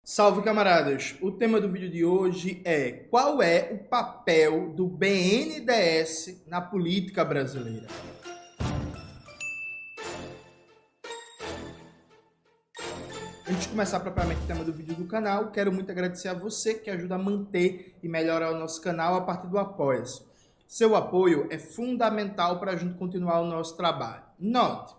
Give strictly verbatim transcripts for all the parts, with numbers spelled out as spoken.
Salve, camaradas! O tema do vídeo de hoje é: qual é o papel do B N D E S na política brasileira? Antes de começar propriamente o tema do vídeo do canal, quero muito agradecer a você que ajuda a manter e melhorar o nosso canal a partir do Apoia-se. Seu apoio é fundamental para a gente continuar o nosso trabalho. Note: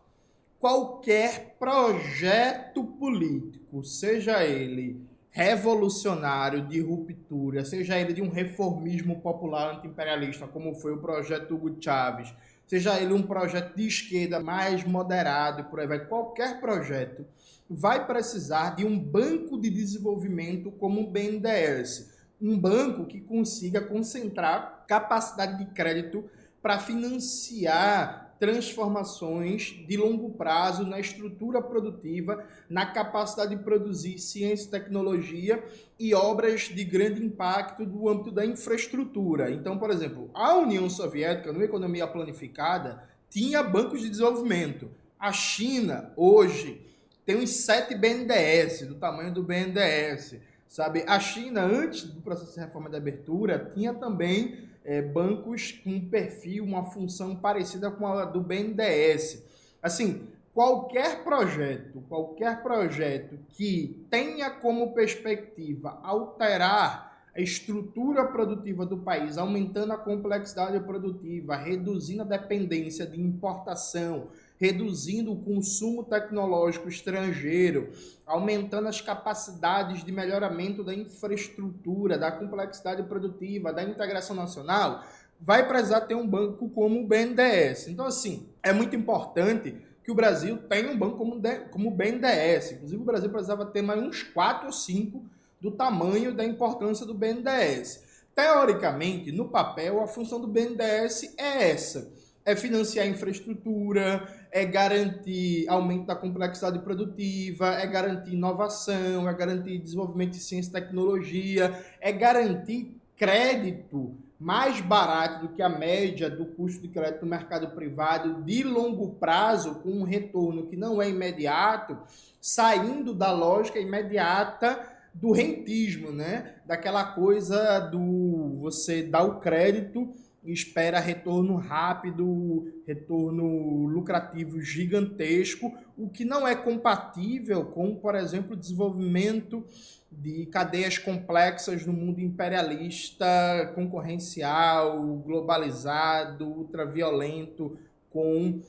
qualquer projeto político, seja ele revolucionário, de ruptura, seja ele de um reformismo popular anti-imperialista, como foi o projeto Hugo Chávez, seja ele um projeto de esquerda mais moderado, por aí vai, qualquer projeto vai precisar de um banco de desenvolvimento como o B N D E S. Um banco que consiga concentrar capacidade de crédito para financiar transformações de longo prazo na estrutura produtiva, na capacidade de produzir ciência e tecnologia e obras de grande impacto do âmbito da infraestrutura. Então, por exemplo, a União Soviética, numa economia planificada, tinha bancos de desenvolvimento. A China, hoje, tem uns sete B N D E S, do tamanho do B N D E S. Sabe? A China, antes do processo de reforma de abertura, tinha também É, bancos com um perfil, uma função parecida com a do B N D E S. Assim, qualquer projeto, qualquer projeto que tenha como perspectiva alterar a estrutura produtiva do país, aumentando a complexidade produtiva, reduzindo a dependência de importação, reduzindo o consumo tecnológico estrangeiro, aumentando as capacidades de melhoramento da infraestrutura, da complexidade produtiva, da integração nacional, vai precisar ter um banco como o B N D E S. Então, assim, é muito importante que o Brasil tenha um banco como, como o B N D E S. Inclusive, o Brasil precisava ter mais uns quatro ou cinco do tamanho da importância do B N D E S. Teoricamente, no papel, a função do B N D E S é essa. É financiar a infraestrutura, é garantir aumento da complexidade produtiva, é garantir inovação, é garantir desenvolvimento de ciência e tecnologia, é garantir crédito mais barato do que a média do custo de crédito no mercado privado de longo prazo, com um retorno que não é imediato, saindo da lógica imediata do rentismo, né? Daquela coisa do você dar o crédito e espera retorno rápido, retorno lucrativo gigantesco, o que não é compatível com, por exemplo, o desenvolvimento de cadeias complexas no mundo imperialista, concorrencial, globalizado, ultraviolento, com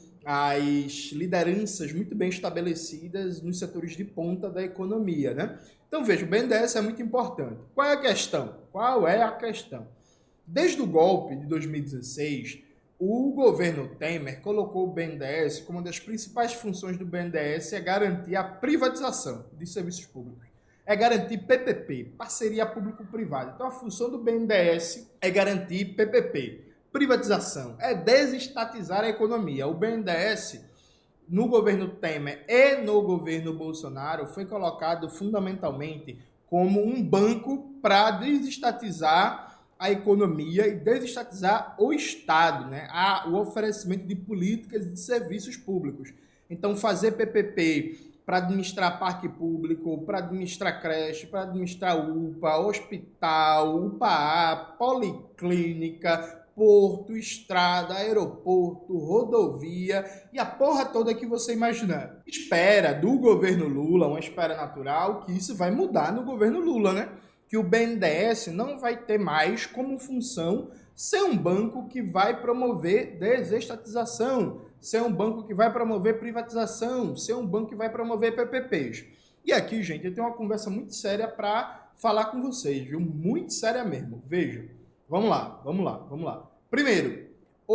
as lideranças muito bem estabelecidas nos setores de ponta da economia, né? Então, veja, o B N D E S é muito importante. Qual é a questão? Qual é a questão? Desde o golpe de dois mil e dezesseis, o governo Temer colocou o B N D E S como uma das principais funções do B N D E S é garantir a privatização de serviços públicos. É garantir P P P, parceria público-privada. Então, a função do B N D E S é garantir P P P, privatização, é desestatizar a economia. O B N D E S, no governo Temer e no governo Bolsonaro, foi colocado fundamentalmente como um banco para desestatizar a economia e desestatizar o Estado, né? A, o oferecimento de políticas e de serviços públicos. Então, fazer P P P para administrar parque público, para administrar creche, para administrar U P A, hospital, U P A A, policlínica, porto, estrada, aeroporto, rodovia e a porra toda que você imaginar. Espera do governo Lula, uma espera natural, que isso vai mudar no governo Lula, né? Que o B N D E S não vai ter mais como função ser um banco que vai promover desestatização, ser um banco que vai promover privatização, ser um banco que vai promover P P Ps. E aqui, gente, eu tenho uma conversa muito séria para falar com vocês, viu? Muito séria mesmo. Veja, vamos lá, vamos lá, vamos lá. Primeiro,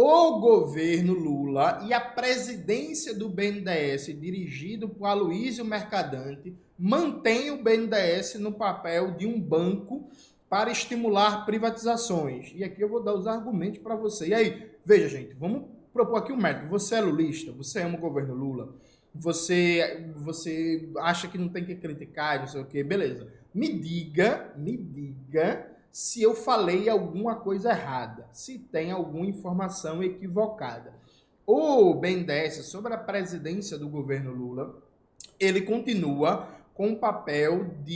o governo Lula e a presidência do B N D E S, dirigido por Aloysio Mercadante, mantém o B N D E S no papel de um banco para estimular privatizações. E aqui eu vou dar os argumentos para você. E aí, veja, gente, vamos propor aqui um método. Você é lulista, você ama o governo Lula, você, você acha que não tem que criticar, não sei o quê, beleza. Me diga, me diga se eu falei alguma coisa errada, se tem alguma informação equivocada. O B N D E S, sobre a presidência do governo Lula, ele continua com o papel de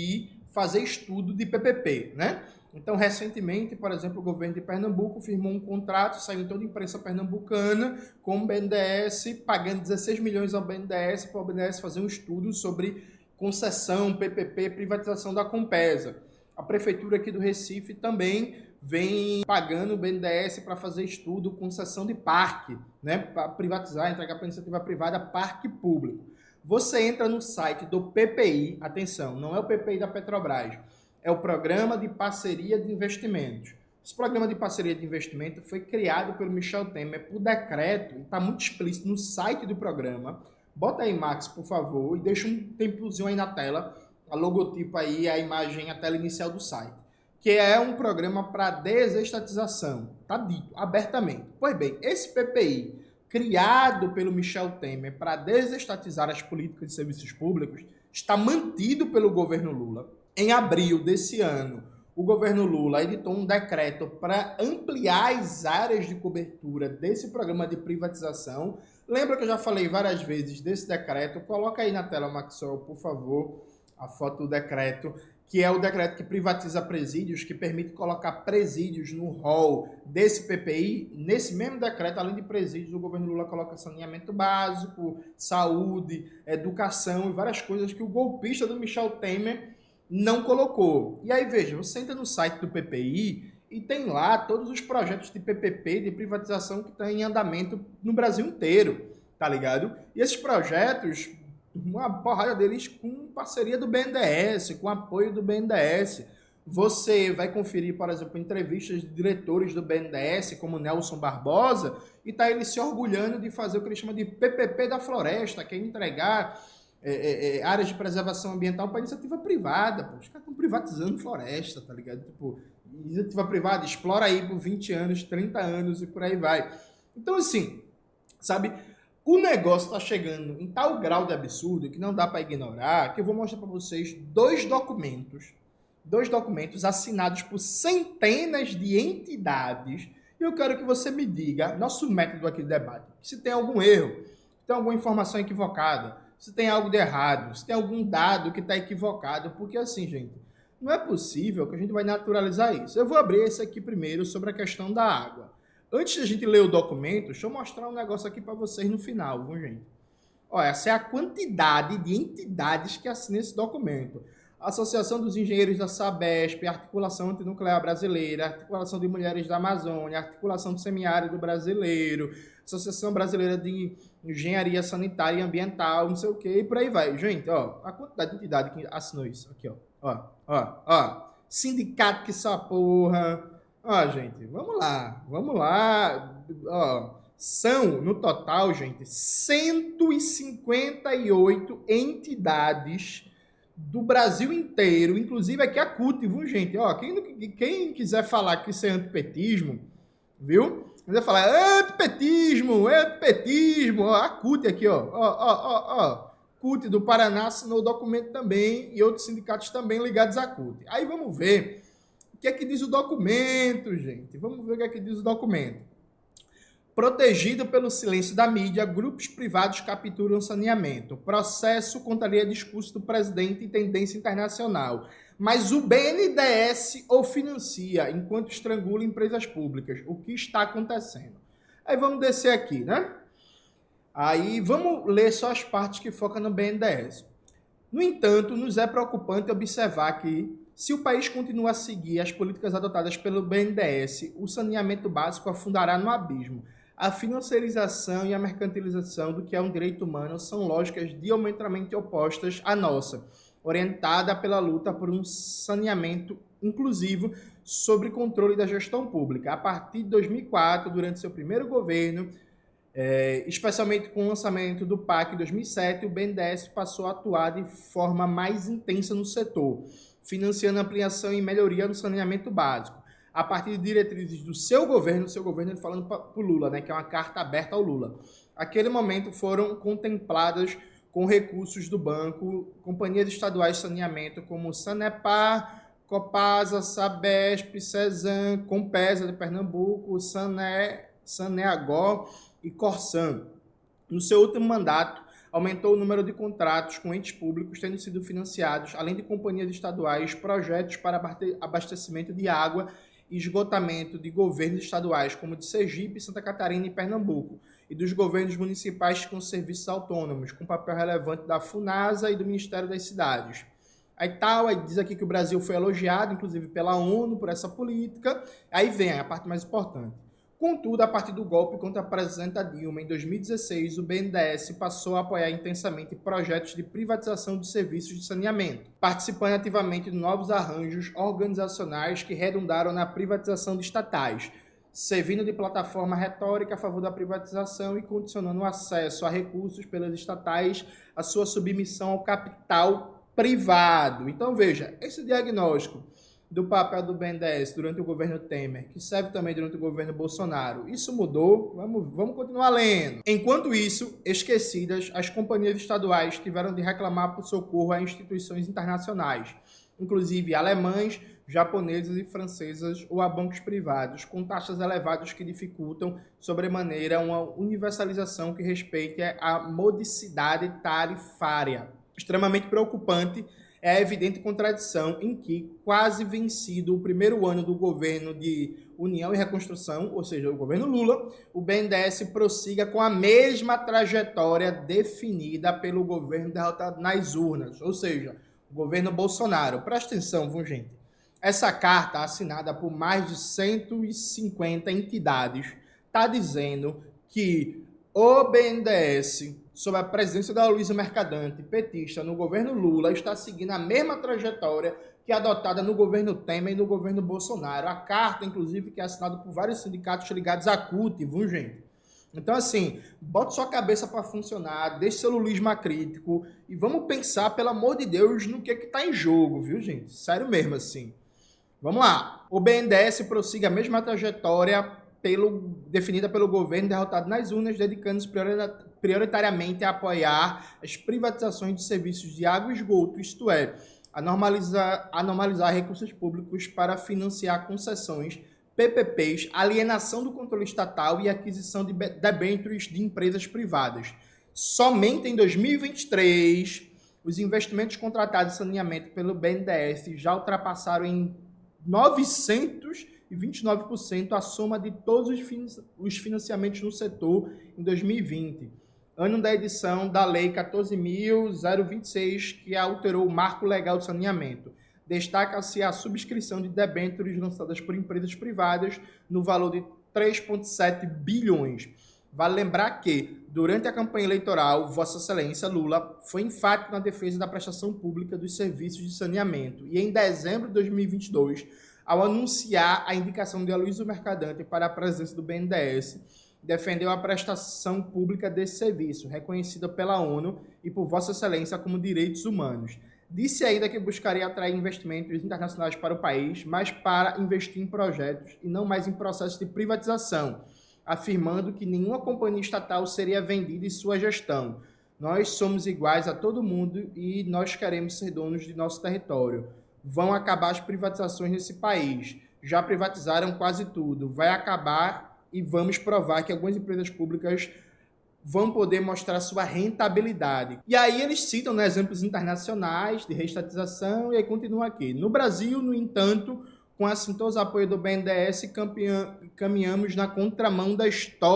fazer estudo de P P P, né? Então, recentemente, por exemplo, o governo de Pernambuco firmou um contrato, saiu em toda a imprensa pernambucana, com o B N D E S, pagando dezesseis milhões ao B N D E S, para o B N D E S fazer um estudo sobre concessão, P P P, privatização da Compesa. A prefeitura aqui do Recife também vem pagando o B N D E S para fazer estudo, concessão de parque, né? Para privatizar, entregar para iniciativa privada, parque público. Você entra no site do P P I, atenção, não é o P P I da Petrobras, é o Programa de Parceria de Investimentos. Esse Programa de Parceria de Investimento foi criado pelo Michel Temer por decreto, e está muito explícito no site do programa. Bota aí, Max, por favor, e deixa um tempozinho aí na tela, a logotipo aí, a imagem, a tela inicial do site, que é um programa para desestatização, está dito abertamente. Pois bem, esse P P I, criado pelo Michel Temer para desestatizar as políticas de serviços públicos, está mantido pelo governo Lula. Em abril desse ano, o governo Lula editou um decreto para ampliar as áreas de cobertura desse programa de privatização. Lembra que eu já falei várias vezes desse decreto? Coloca aí na tela, Maxwell, por favor, a foto do decreto, que é o decreto que privatiza presídios, que permite colocar presídios no rol desse P P I. Nesse mesmo decreto, além de presídios, o governo Lula coloca saneamento básico, saúde, educação e várias coisas que o golpista do Michel Temer não colocou. E aí, veja, você entra no site do P P I e tem lá todos os projetos de P P P, de privatização que estão em andamento no Brasil inteiro, tá ligado? E esses projetos, uma porrada deles com parceria do B N D E S, com apoio do B N D E S. Você vai conferir, por exemplo, entrevistas de diretores do B N D E S, como Nelson Barbosa, e tá ele se orgulhando de fazer o que ele chama de P P P da floresta, que é entregar É, é, é, áreas de preservação ambiental para iniciativa privada. Pô. Os caras estão privatizando floresta, tá ligado? Tipo, iniciativa privada, explora aí por vinte anos, trinta anos e por aí vai. Então, assim, sabe, o negócio está chegando em tal grau de absurdo que não dá para ignorar, que eu vou mostrar para vocês dois documentos, dois documentos assinados por centenas de entidades, e eu quero que você me diga, nosso método aqui de debate, se tem algum erro, se tem alguma informação equivocada, se tem algo de errado, se tem algum dado que está equivocado, porque assim, gente, não é possível que a gente vai naturalizar isso. Eu vou abrir esse aqui primeiro sobre a questão da água. Antes de a gente ler o documento, deixa eu mostrar um negócio aqui para vocês no final, viu, gente? Olha, essa é a quantidade de entidades que assinam esse documento. Associação dos Engenheiros da Sabesp, Articulação Antinuclear Brasileira, Articulação de Mulheres da Amazônia, Articulação do Semiárido Brasileiro, Associação Brasileira de Engenharia Sanitária e Ambiental, não sei o que, e por aí vai. Gente, ó, a quantidade de entidade que assinou isso. Aqui, ó. Ó, ó, ó. Sindicato que essa porra. Ó, gente, vamos lá. Vamos lá. Ó, são, no total, gente, cento e cinquenta e oito entidades do Brasil inteiro, inclusive aqui a C U T, viu, gente? Ó, quem, quem quiser falar que isso é antipetismo, viu? Quiser falar antipetismo, antipetismo, ó, a C U T aqui, ó, ó, ó, ó, ó. C U T do Paraná assinou o documento também e outros sindicatos também ligados à C U T. Aí vamos ver o que é que diz o documento, gente. Vamos ver o que é que diz o documento. Protegido pelo silêncio da mídia, grupos privados capturam saneamento. Processo contraria discurso do presidente e tendência internacional. Mas o B N D E S o financia, enquanto estrangula empresas públicas. O que está acontecendo? Aí vamos descer aqui, né? Aí vamos ler só as partes que focam no B N D E S. No entanto, nos é preocupante observar que, se o país continuar a seguir as políticas adotadas pelo B N D E S, o saneamento básico afundará no abismo. A financiarização e a mercantilização do que é um direito humano são lógicas diametralmente opostas à nossa, orientada pela luta por um saneamento inclusivo sobre controle da gestão pública. A partir de dois mil e quatro, durante seu primeiro governo, é, especialmente com o lançamento do P A C em dois mil e sete, o B N D E S passou a atuar de forma mais intensa no setor, financiando ampliação e melhoria do saneamento básico. A partir de diretrizes do seu governo, seu governo ele falando para o Lula, né, que é uma carta aberta ao Lula. Naquele momento foram contempladas com recursos do banco, companhias estaduais de saneamento como Sanepar, Copasa, Sabesp, Cesan, Compesa de Pernambuco, Sané, Saneagó e Corsan. No seu último mandato, aumentou o número de contratos com entes públicos tendo sido financiados, além de companhias estaduais, projetos para abastecimento de água e esgotamento de governos estaduais, como de Sergipe, Santa Catarina e Pernambuco, e dos governos municipais com serviços autônomos, com papel relevante da FUNASA e do Ministério das Cidades. Aí tal, aí diz aqui que o Brasil foi elogiado, inclusive pela ONU, por essa política. Aí vem a parte mais importante. Contudo, a partir do golpe contra a presidenta Dilma, em dois mil e dezesseis, o B N D E S passou a apoiar intensamente projetos de privatização de serviços de saneamento, participando ativamente de novos arranjos organizacionais que redundaram na privatização de estatais, servindo de plataforma retórica a favor da privatização e condicionando o acesso a recursos pelas estatais à sua submissão ao capital privado. Então, veja, esse diagnóstico do papel do B N D E S durante o governo Temer, que serve também durante o governo Bolsonaro, isso mudou? Vamos, vamos continuar lendo. Enquanto isso, esquecidas, as companhias estaduais tiveram de reclamar por socorro a instituições internacionais, inclusive alemães, japonesas e francesas, ou a bancos privados, com taxas elevadas que dificultam sobremaneira uma universalização que respeite a modicidade tarifária. Extremamente preocupante é a evidente contradição em que, quase vencido o primeiro ano do governo de União e Reconstrução, ou seja, o governo Lula, o B N D E S prossiga com a mesma trajetória definida pelo governo derrotado nas urnas, ou seja, o governo Bolsonaro. Presta atenção, viu, gente? Essa carta, assinada por mais de cento e cinquenta entidades, está dizendo que o B N D E S, sob a presença da Luísa Mercadante, petista, no governo Lula, está seguindo a mesma trajetória que é adotada no governo Temer e no governo Bolsonaro. A carta, inclusive, que é assinada por vários sindicatos ligados à C U T, viu, gente? Então, assim, bota sua cabeça para funcionar, deixe seu lulismo acrítico e vamos pensar, pelo amor de Deus, no que está em jogo, viu, gente? Sério mesmo, assim. Vamos lá. O B N D E S prossiga a mesma trajetória Pelo, definida pelo governo derrotado nas urnas, dedicando-se prioritariamente a apoiar as privatizações de serviços de água e esgoto, isto é, a normalizar, a normalizar recursos públicos para financiar concessões, P P Ps, alienação do controle estatal e aquisição de debêntures de empresas privadas. Somente em dois mil e vinte e três, os investimentos contratados em saneamento pelo B N D E S já ultrapassaram em novecentos e vinte e nove por cento a soma de todos os financiamentos no setor em dois mil e vinte, ano da edição da Lei quatorze mil vinte e seis, que alterou o marco legal de saneamento. Destaca-se a subscrição de debêntures lançadas por empresas privadas no valor de três vírgula sete bilhões. Vale lembrar que, durante a campanha eleitoral, Vossa Excelência Lula foi enfático na defesa da prestação pública dos serviços de saneamento e, em dezembro de dois mil e vinte e dois, ao anunciar a indicação de Aloysio Mercadante para a presença do B N D E S, defendeu a prestação pública desse serviço, reconhecida pela ONU e por Vossa Excelência como direitos humanos. Disse ainda que buscaria atrair investimentos internacionais para o país, mas para investir em projetos e não mais em processos de privatização, afirmando que nenhuma companhia estatal seria vendida em sua gestão. Nós somos iguais a todo mundo e nós queremos ser donos de nosso território. Vão acabar as privatizações nesse país. Já privatizaram quase tudo. Vai acabar e vamos provar que algumas empresas públicas vão poder mostrar sua rentabilidade. E aí eles citam, né, exemplos internacionais de reestatização e aí continua aqui. No Brasil, no entanto, com assintoso apoio do B N D E S, caminhamos na contramão da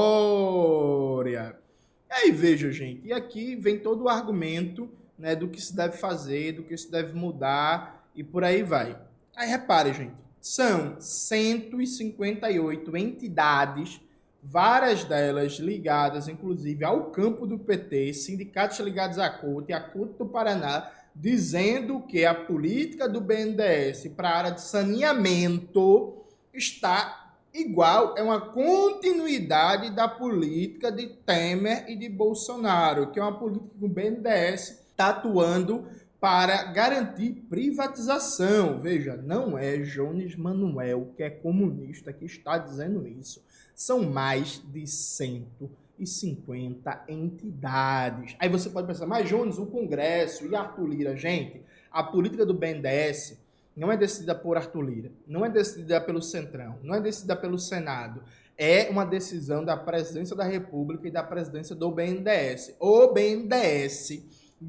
história. E aí veja, gente, e aqui vem todo o argumento, né, do que se deve fazer, do que se deve mudar, e por aí vai. Aí repare, gente, são cento e cinquenta e oito entidades, várias delas ligadas, inclusive, ao campo do P T, sindicatos ligados à C U T, a C U T do Paraná, dizendo que a política do B N D E S para a área de saneamento está igual, é uma continuidade da política de Temer e de Bolsonaro, que é uma política que o B N D E S está atuando para garantir privatização. Veja, não é Jones Manuel, que é comunista, que está dizendo isso. São mais de cento e cinquenta entidades. Aí você pode pensar, mas Jones, o Congresso e Arthur Lira, gente, a política do B N D E S não é decidida por Arthur Lira, não é decidida pelo Centrão, não é decidida pelo Senado, é uma decisão da Presidência da República e da Presidência do B N D E S. O B N D E S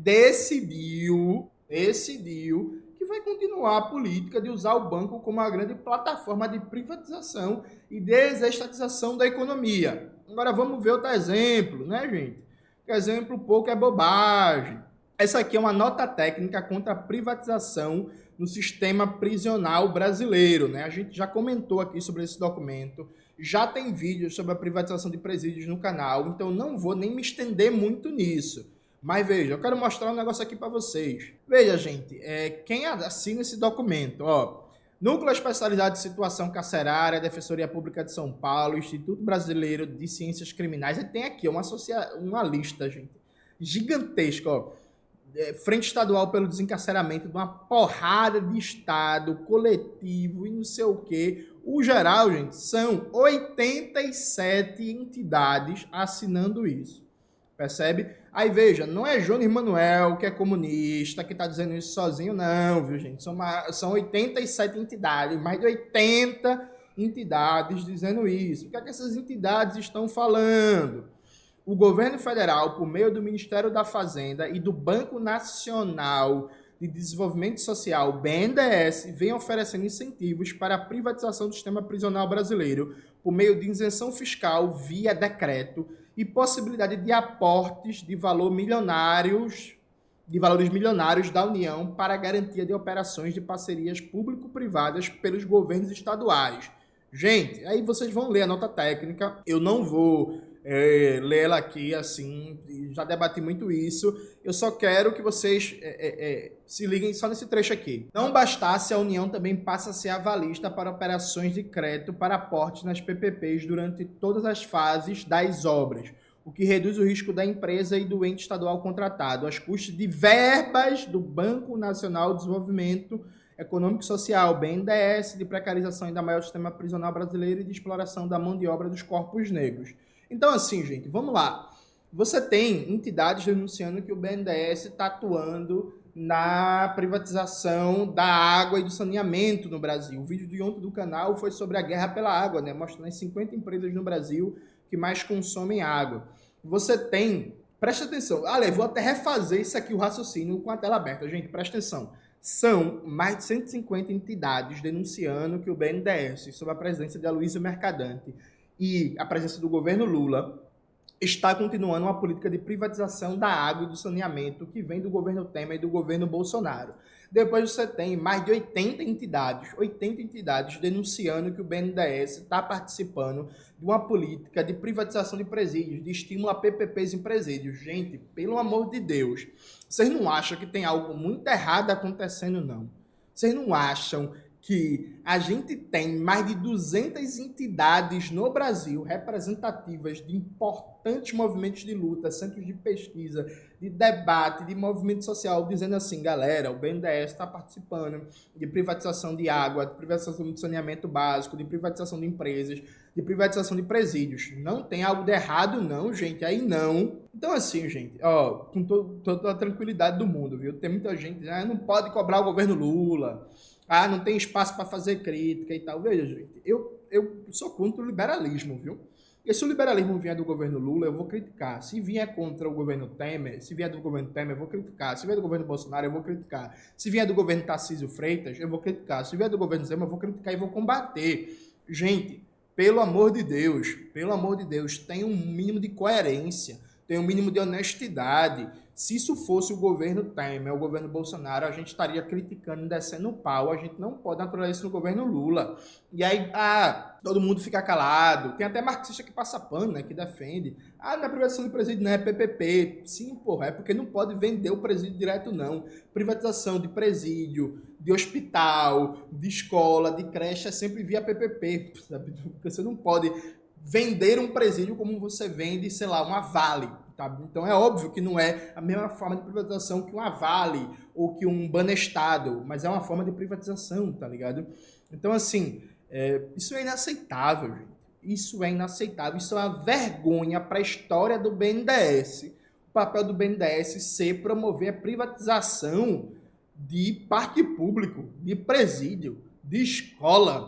decidiu, decidiu que vai continuar a política de usar o banco como uma grande plataforma de privatização e desestatização da economia. Agora vamos ver outro exemplo, né, gente? O exemplo pouco é bobagem. Essa aqui é uma nota técnica contra a privatização no sistema prisional brasileiro, né? A gente já comentou aqui sobre esse documento, já tem vídeos sobre a privatização de presídios no canal, então não vou nem me estender muito nisso. Mas veja, eu quero mostrar um negócio aqui para vocês. Veja, gente, é, quem assina esse documento, ó, Núcleo Especializado de Situação Carcerária, Defensoria Pública de São Paulo, Instituto Brasileiro de Ciências Criminais, e tem aqui uma, associa... uma lista, gente, gigantesca, ó. Frente Estadual pelo Desencarceramento de uma porrada de estado, coletivo e não sei o quê. O geral, gente, são oitenta e sete entidades assinando isso. Percebe? Aí veja, não é Jones Manuel, que é comunista, que está dizendo isso sozinho, não, viu, gente? São, uma, são oitenta e sete entidades, mais de oitenta entidades dizendo isso. O que é que essas entidades estão falando? O governo federal, por meio do Ministério da Fazenda e do Banco Nacional de Desenvolvimento Social, B N D E S, vem oferecendo incentivos para a privatização do sistema prisional brasileiro por meio de isenção fiscal via decreto e possibilidade de aportes de valor milionários, de valores milionários da União para a garantia de operações de parcerias público-privadas pelos governos estaduais. Gente, aí vocês vão ler a nota técnica, eu não vou é, ler ela aqui assim, já debati muito isso, eu só quero que vocês é, é, é, se liguem só nesse trecho aqui. Não bastasse, a União também passa a ser avalista para operações de crédito para aportes nas P P Ps durante todas as fases das obras, o que reduz o risco da empresa e do ente estadual contratado, aos custos de verbas do Banco Nacional de Desenvolvimento Econômico e Social, B N D E S, de precarização ainda maior do sistema prisional brasileiro e de exploração da mão de obra dos corpos negros. Então, assim, gente, vamos lá. Você tem entidades denunciando que o B N D E S está atuando na privatização da água e do saneamento no Brasil. O vídeo de ontem do canal foi sobre a guerra pela água, né? Mostrando as cinquenta empresas no Brasil que mais consomem água. Você tem... Presta atenção. Ale, vou até refazer isso aqui, o raciocínio, com a tela aberta. Gente, presta atenção. São mais de cento e cinquenta entidades denunciando que o B N D E S, sob a presidência de Aloysio Mercadante e a presença do governo Lula, está continuando uma política de privatização da água e do saneamento que vem do governo Temer e do governo Bolsonaro. Depois você tem mais de oitenta entidades, oitenta entidades denunciando que o B N D E S está participando de uma política de privatização de presídios, de estímulo a P P Ps em presídios. Gente, pelo amor de Deus, vocês não acham que tem algo muito errado acontecendo, não? Vocês não acham que a gente tem mais de duzentas entidades no Brasil representativas de importantes movimentos de luta, centros de pesquisa, de debate, de movimento social, dizendo assim, galera, o B N D E S está participando de privatização de água, de privatização de saneamento básico, de privatização de empresas, de privatização de presídios. Não tem algo de errado, não, gente, aí não. Então, assim, gente, ó, com to- toda a tranquilidade do mundo, viu? Tem muita gente que ah, não pode cobrar o governo Lula, ah, não tem espaço para fazer crítica e tal. Veja, gente, eu, eu sou contra o liberalismo, viu? E se o liberalismo vier do governo Lula, eu vou criticar. Se vier contra o governo Temer, se vier do governo Temer, eu vou criticar. Se vier do governo Bolsonaro, eu vou criticar. Se vier do governo Tarcísio Freitas, eu vou criticar. Se vier do governo Zema, eu vou criticar e vou combater. Gente, pelo amor de Deus, pelo amor de Deus, tem um mínimo de coerência, tem um mínimo de honestidade. Se isso fosse o governo Temer, o governo Bolsonaro, a gente estaria criticando e descendo o pau. A gente não pode naturalizar isso no governo Lula. E aí, ah, todo mundo fica calado. Tem até marxista que passa pano, né, que defende. Ah, não é privatização de presídio, não, é P P P. Sim, porra, é porque não pode vender o presídio direto, não. Privatização de presídio, de hospital, de escola, de creche, é sempre via P P P. Sabe? Porque você não pode vender um presídio como você vende, sei lá, uma Vale. Tá? Então é óbvio que não é a mesma forma de privatização que uma Vale ou que um Banestado, mas é uma forma de privatização, tá ligado? Então, assim, é, isso é inaceitável, gente. Isso é inaceitável, isso é uma vergonha para a história do B N D E S. O papel do B N D E S ser promover a privatização de parque público, de presídio, de escola.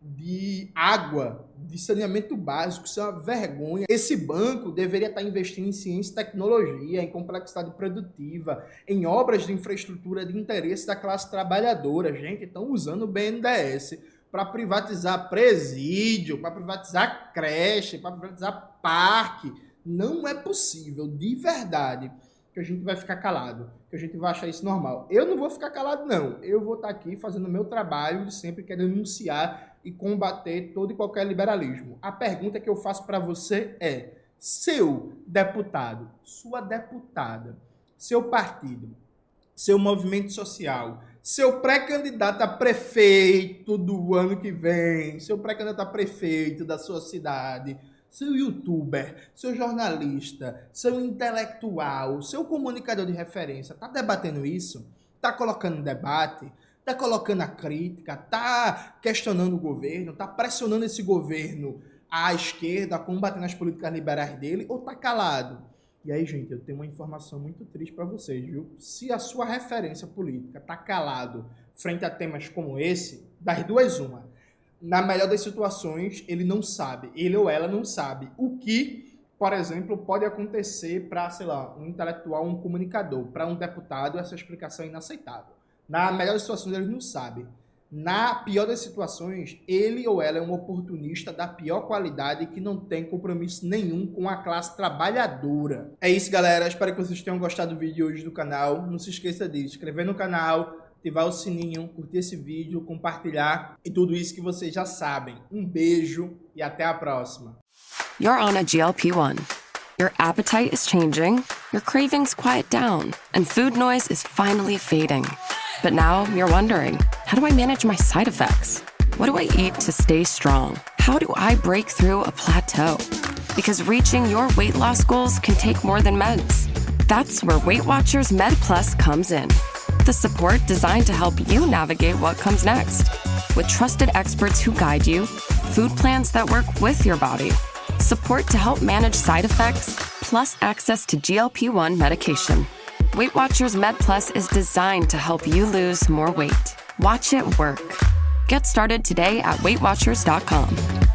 de água, de saneamento básico, isso é uma vergonha. Esse banco deveria estar investindo em ciência e tecnologia, em complexidade produtiva, em obras de infraestrutura de interesse da classe trabalhadora. Gente, estão usando o B N D E S para privatizar presídio, para privatizar creche, para privatizar parque. Não é possível, de verdade, que a gente vai ficar calado, que a gente vai achar isso normal. Eu não vou ficar calado, não. Eu vou estar aqui fazendo o meu trabalho de sempre, que é denunciar e combater todo e qualquer liberalismo. A pergunta que eu faço para você é: seu deputado, sua deputada, seu partido, seu movimento social, seu pré-candidato a prefeito do ano que vem, seu pré-candidato a prefeito da sua cidade, seu youtuber, seu jornalista, seu intelectual, seu comunicador de referência, tá debatendo isso? Tá colocando em debate? Tá colocando a crítica? Tá questionando o governo? Tá pressionando esse governo à esquerda, combatendo as políticas liberais dele? Ou tá calado? E aí, gente, eu tenho uma informação muito triste para vocês, viu? Se a sua referência política tá calado frente a temas como esse, das duas uma. Na melhor das situações, ele não sabe, ele ou ela não sabe o que, por exemplo, pode acontecer para, sei lá, um intelectual, um comunicador. Para um deputado, essa explicação é inaceitável. Na melhor das situações, ele não sabe. Na pior das situações, ele ou ela é um oportunista da pior qualidade que não tem compromisso nenhum com a classe trabalhadora. É isso, galera. Espero que vocês tenham gostado do vídeo hoje do canal. Não se esqueça de se inscrever no canal, ativar o sininho, curtir esse vídeo, compartilhar e tudo isso que vocês já sabem. Um beijo e até a próxima. You're on a G L P one. Your appetite is changing, your cravings quiet down, and food noise is finally fading. But now you're wondering, how do I manage my side effects? What do I eat to stay strong? How do I break through a plateau? Because reaching your weight loss goals can take more than meds. That's where Weight Watchers Med Plus comes in. The support designed to help you navigate what comes next. With trusted experts who guide you, food plans that work with your body, support to help manage side effects, plus access to G L P one medication. Weight Watchers Med Plus is designed to help you lose more weight. Watch it work. Get started today at weight watchers dot com.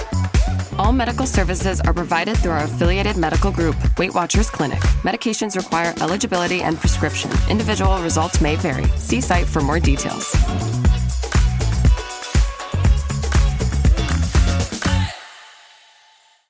All medical services are provided through our affiliated medical group, Weight Watchers Clinic. Medications require eligibility and prescription. Individual results may vary. See site for more details.